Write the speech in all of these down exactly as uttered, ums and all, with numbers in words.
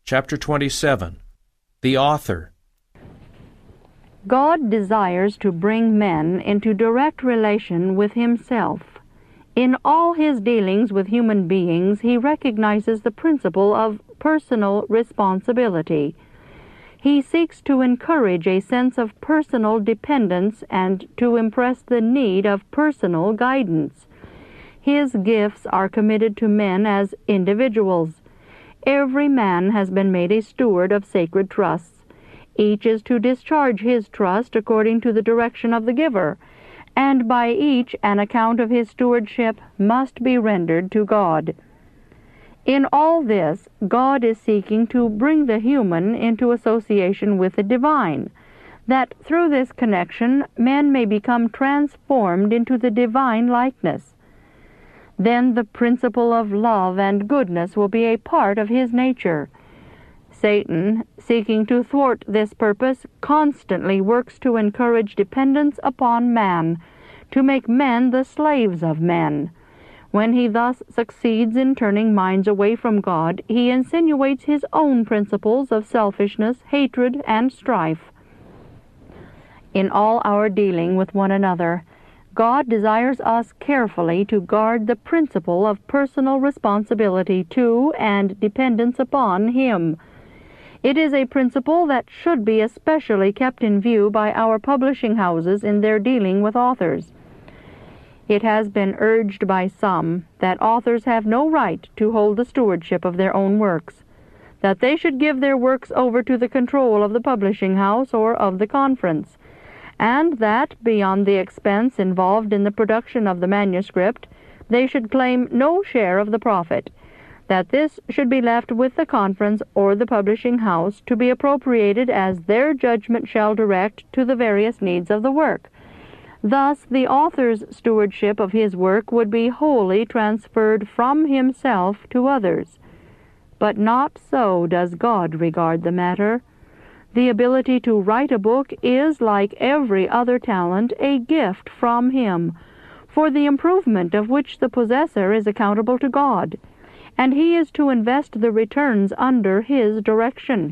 Chapter twenty-seven. The Author. God desires to bring men into direct relation with Himself. In all His dealings with human beings, He recognizes the principle of personal responsibility. He seeks to encourage a sense of personal dependence and to impress the need of personal guidance. His gifts are committed to men as individuals. Every man has been made a steward of sacred trusts. Each is to discharge his trust according to the direction of the giver, and by each an account of his stewardship must be rendered to God. In all this, God is seeking to bring the human into association with the divine, that through this connection men may become transformed into the divine likeness. Then the principle of love and goodness will be a part of his nature. Satan, seeking to thwart this purpose, constantly works to encourage dependence upon man, to make men the slaves of men. When he thus succeeds in turning minds away from God, he insinuates his own principles of selfishness, hatred, and strife. In all our dealing with one another, God desires us carefully to guard the principle of personal responsibility to and dependence upon Him. It is a principle that should be especially kept in view by our publishing houses in their dealing with authors. It has been urged by some that authors have no right to hold the stewardship of their own works, that they should give their works over to the control of the publishing house or of the conference, and that, beyond the expense involved in the production of the manuscript, they should claim no share of the profit, that this should be left with the conference or the publishing house to be appropriated as their judgment shall direct to the various needs of the work. Thus the author's stewardship of his work would be wholly transferred from himself to others. But not so does God regard the matter. The ability to write a book is, like every other talent, a gift from Him, for the improvement of which the possessor is accountable to God, and he is to invest the returns under His direction.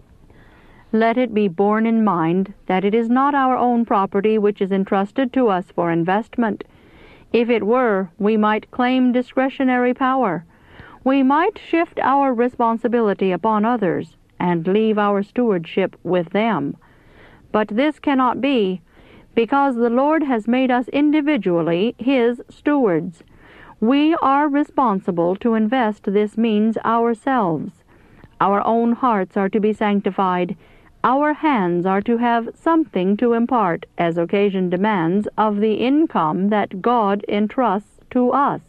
Let it be borne in mind that it is not our own property which is entrusted to us for investment. If it were, we might claim discretionary power. We might shift our responsibility upon others, and leave our stewardship with them. But this cannot be, because the Lord has made us individually His stewards. We are responsible to invest this means ourselves. Our own hearts are to be sanctified. Our hands are to have something to impart, as occasion demands, of the income that God entrusts to us.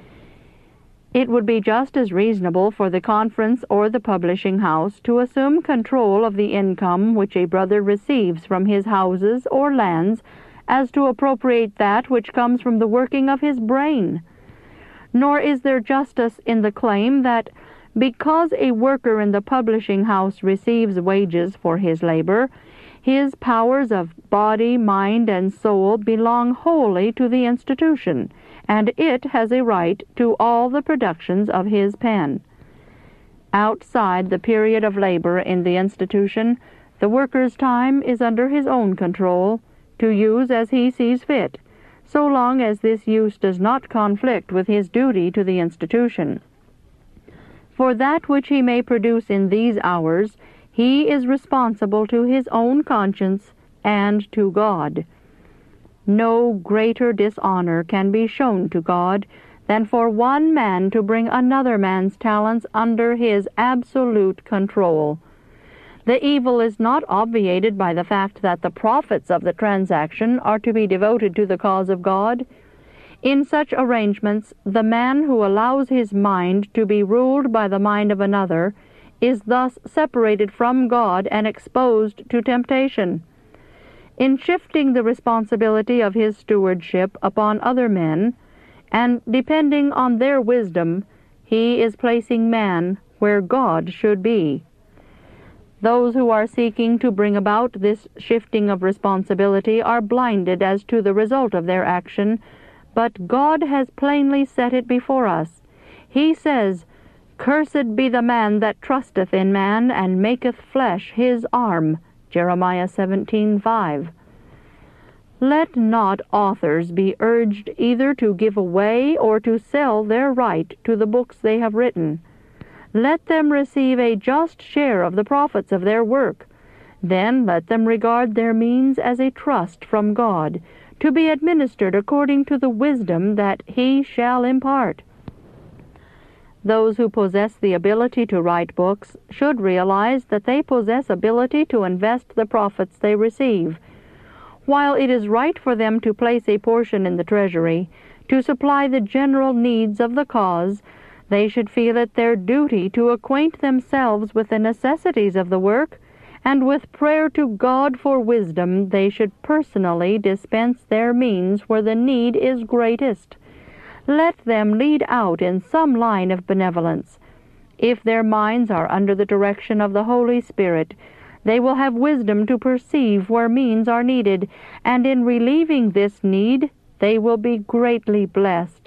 It would be just as reasonable for the conference or the publishing house to assume control of the income which a brother receives from his houses or lands as to appropriate that which comes from the working of his brain. Nor is there justice in the claim that because a worker in the publishing house receives wages for his labor, his powers of body, mind, and soul belong wholly to the institution, and it has a right to all the productions of his pen. Outside the period of labor in the institution, the worker's time is under his own control, to use as he sees fit, so long as this use does not conflict with his duty to the institution. For that which he may produce in these hours, he is responsible to his own conscience and to God. No greater dishonor can be shown to God than for one man to bring another man's talents under his absolute control. The evil is not obviated by the fact that the profits of the transaction are to be devoted to the cause of God. In such arrangements, the man who allows his mind to be ruled by the mind of another is thus separated from God and exposed to temptation. In shifting the responsibility of his stewardship upon other men, and depending on their wisdom, he is placing man where God should be. Those who are seeking to bring about this shifting of responsibility are blinded as to the result of their action, but God has plainly set it before us. He says, Cursed be the man that trusteth in man, and maketh flesh his arm. Jeremiah seventeen five. Let not authors be urged either to give away or to sell their right to the books they have written. Let them receive a just share of the profits of their work. Then let them regard their means as a trust from God, to be administered according to the wisdom that He shall impart. Those who possess the ability to write books should realize that they possess ability to invest the profits they receive. While it is right for them to place a portion in the treasury, to supply the general needs of the cause, they should feel it their duty to acquaint themselves with the necessities of the work, and with prayer to God for wisdom they should personally dispense their means where the need is greatest. Let them lead out in some line of benevolence. If their minds are under the direction of the Holy Spirit, they will have wisdom to perceive where means are needed, and in relieving this need, they will be greatly blessed.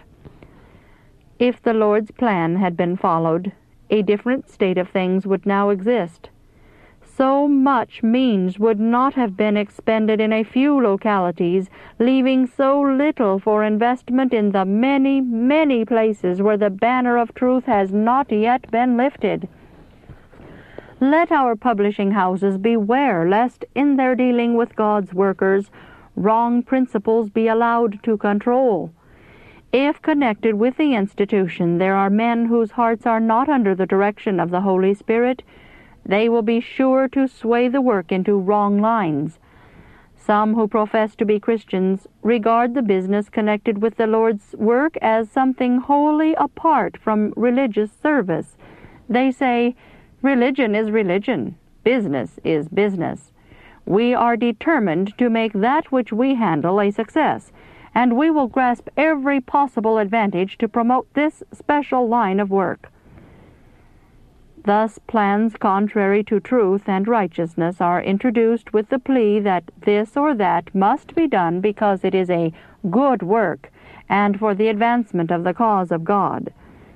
If the Lord's plan had been followed, a different state of things would now exist. So much means would not have been expended in a few localities, leaving so little for investment in the many, many places where the banner of truth has not yet been lifted. Let our publishing houses beware lest in their dealing with God's workers, wrong principles be allowed to control. If connected with the institution there are men whose hearts are not under the direction of the Holy Spirit, they will be sure to sway the work into wrong lines. Some who profess to be Christians regard the business connected with the Lord's work as something wholly apart from religious service. They say, "Religion is religion. Business is business. We are determined to make that which we handle a success, and we will grasp every possible advantage to promote this special line of work." Thus plans contrary to truth and righteousness are introduced with the plea that this or that must be done because it is a good work and for the advancement of the cause of God.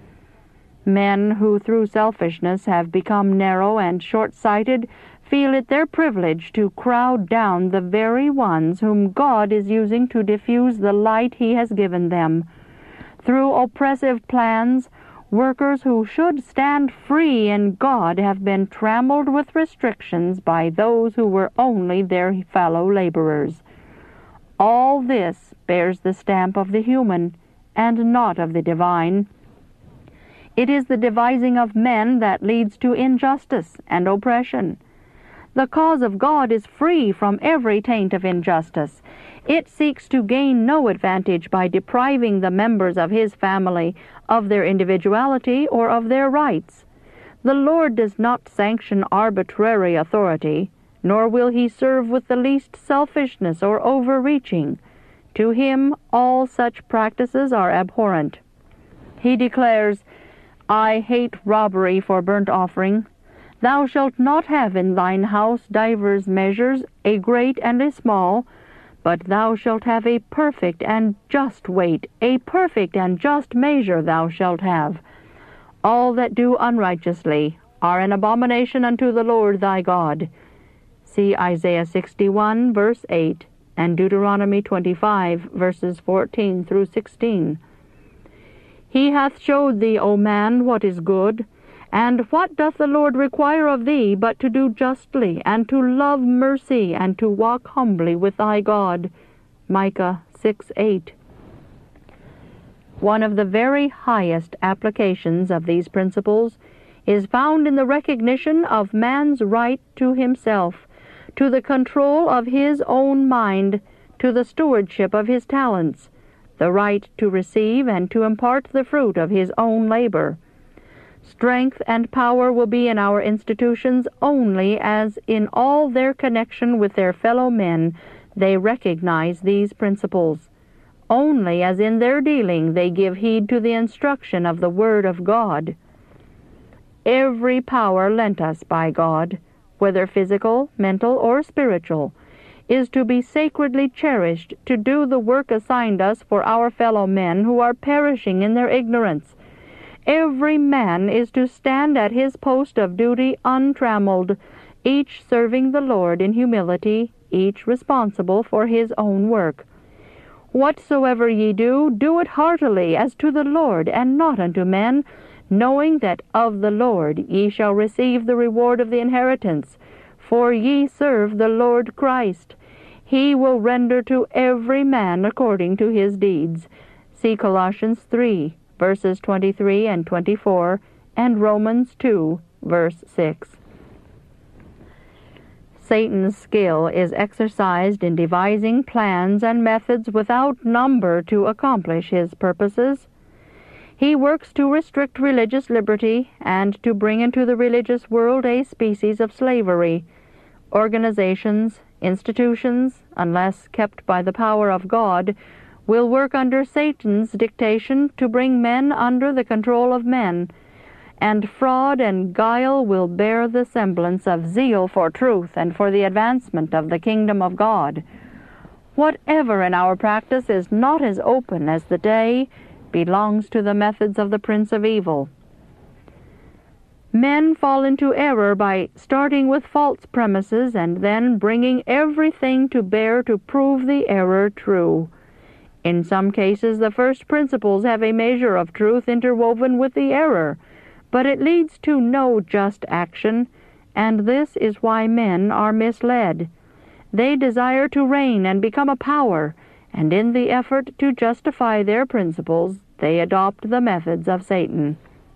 Men who through selfishness have become narrow and short-sighted feel it their privilege to crowd down the very ones whom God is using to diffuse the light He has given them. Through oppressive plans, workers who should stand free in God have been trammeled with restrictions by those who were only their fellow laborers. All this bears the stamp of the human, and not of the divine. It is the devising of men that leads to injustice and oppression. The cause of God is free from every taint of injustice. It seeks to gain no advantage by depriving the members of His family of their individuality or of their rights. The Lord does not sanction arbitrary authority, nor will He serve with the least selfishness or overreaching. To Him all such practices are abhorrent. He declares, "I hate robbery for burnt offering. Thou shalt not have in thine house divers measures, a great and a small, but thou shalt have a perfect and just weight, a perfect and just measure thou shalt have. All that do unrighteously are an abomination unto the Lord thy God." See Isaiah sixty-one, verse eight, and Deuteronomy twenty-five, verses fourteen through sixteen. "He hath showed thee, O man, what is good. And what doth the Lord require of thee but to do justly, and to love mercy, and to walk humbly with thy God?" Micah six eight. One of the very highest applications of these principles is found in the recognition of man's right to himself, to the control of his own mind, to the stewardship of his talents, the right to receive and to impart the fruit of his own labor. Strength and power will be in our institutions only as in all their connection with their fellow men they recognize these principles, only as in their dealing they give heed to the instruction of the Word of God. Every power lent us by God, whether physical, mental, or spiritual, is to be sacredly cherished to do the work assigned us for our fellow men who are perishing in their ignorance. every man is to stand at his post of duty untrammeled, each serving the Lord in humility, each responsible for his own work. Whatsoever ye do, do it heartily, as to the Lord, and not unto men, knowing that of the Lord ye shall receive the reward of the inheritance. For ye serve the Lord Christ. He will render to every man according to his deeds. See Colossians three, verses twenty-three and twenty-four, and Romans two, verse six. Satan's skill is exercised in devising plans and methods without number to accomplish his purposes. He works to restrict religious liberty and to bring into the religious world a species of slavery. Organizations, institutions, unless kept by the power of God, will work under Satan's dictation to bring men under the control of men, and fraud and guile will bear the semblance of zeal for truth and for the advancement of the kingdom of God. Whatever in our practice is not as open as the day belongs to the methods of the prince of evil. Men fall into error by starting with false premises and then bringing everything to bear to prove the error true. In some cases, the first principles have a measure of truth interwoven with the error, but it leads to no just action, and this is why men are misled. They desire to reign and become a power, and in the effort to justify their principles, they adopt the methods of Satan.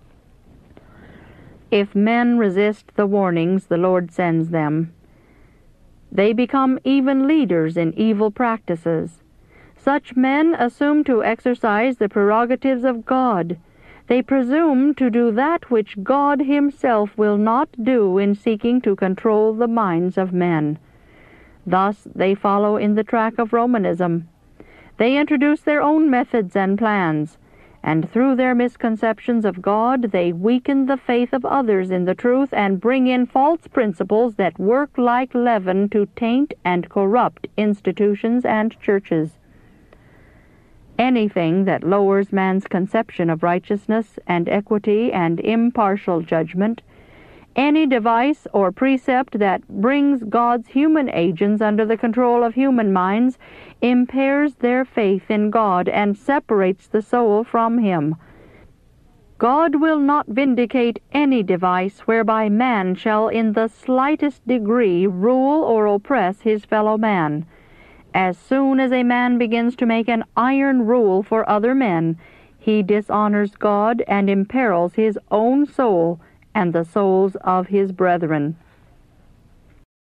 If men resist the warnings the Lord sends them, they become even leaders in evil practices. Such men assume to exercise the prerogatives of God. They presume to do that which God himself will not do in seeking to control the minds of men. Thus they follow in the track of Romanism. They introduce their own methods and plans, and through their misconceptions of God they weaken the faith of others in the truth and bring in false principles that work like leaven to taint and corrupt institutions and churches. Anything that lowers man's conception of righteousness and equity and impartial judgment, any device or precept that brings God's human agents under the control of human minds, impairs their faith in God and separates the soul from him. God will not vindicate any device whereby man shall in the slightest degree rule or oppress his fellow man. As soon as a man begins to make an iron rule for other men, he dishonors God and imperils his own soul and the souls of his brethren.